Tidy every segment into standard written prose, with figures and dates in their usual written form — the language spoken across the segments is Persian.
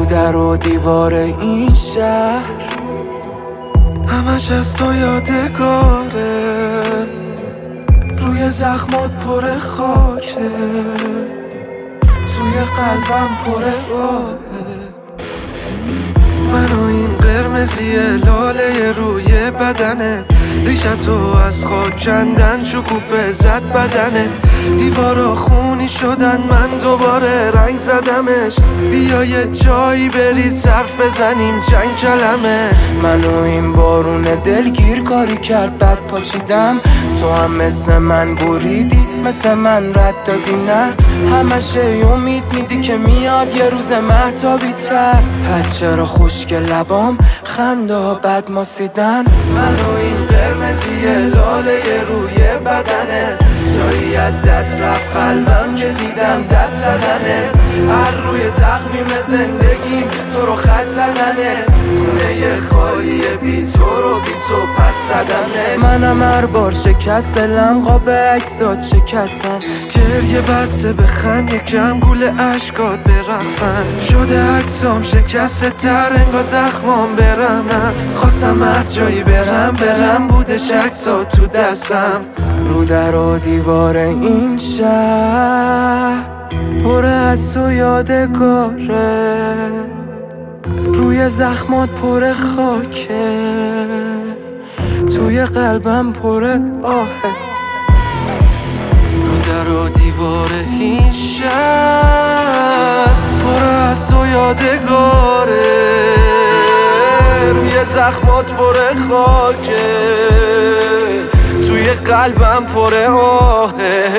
در و دیوار این شهر همش از تو یادگاره، روی زخمات پر خاکه، توی قلبم پر آهه. من و این قرمزی لاله روی بدنت، ریشتو از خاک کندن، شکوفه زد بدنت، دیوارا خونی شدن، من دوباره رنگ زدمش. بیا یه جایی بری صرف بزنیم چند کلمه. من و این بارون دلگیر کاری کرد بد پاچیدم، تو هم مثل من بریدی، مثل من رد دادی نه. همشه امید میدی که میاد یه روز مهتابی تر. پد چرا خشک لبام خنده ها بد ماسیدن. من و این قرمزی لاله روی بدنت، جایی از دست رفت قلبم که دیدم دست زدنت. هر روی تقویم زندگیم تو رو خط زدنت، خونه خالی بی تو رو بی تو پس زدمش. منم هر بار شکست لنقاب عکسات شکستن، گریه بسته بخند یکم گول عشقات برقصن. شده عکسام شکسته تر انگار زخمام برم است. خواستم هر جایی برم بودش عکسات تو دستم. رو در و دیوار این شهر پر از تو یادگاره، روی زخمات پر خاکه، توی قلبم پر آهه. رو در و دیوار این شهر پر از تو یادگاره، روی زخمات پر خاکه، توی قلبم پر آهه.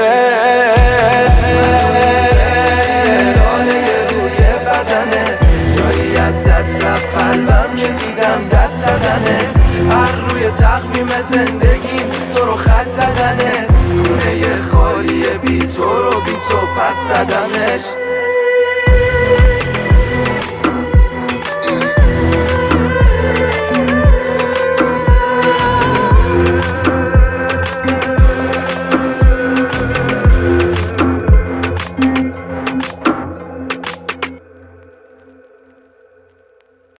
لاله روی بدنت، جایی از دست رفت قلبم که دیدم دست زدنت. هر روی تقویم زندگیم تو رو خط زدنت، خونه خالی بی تو رو بی تو پس زدمش.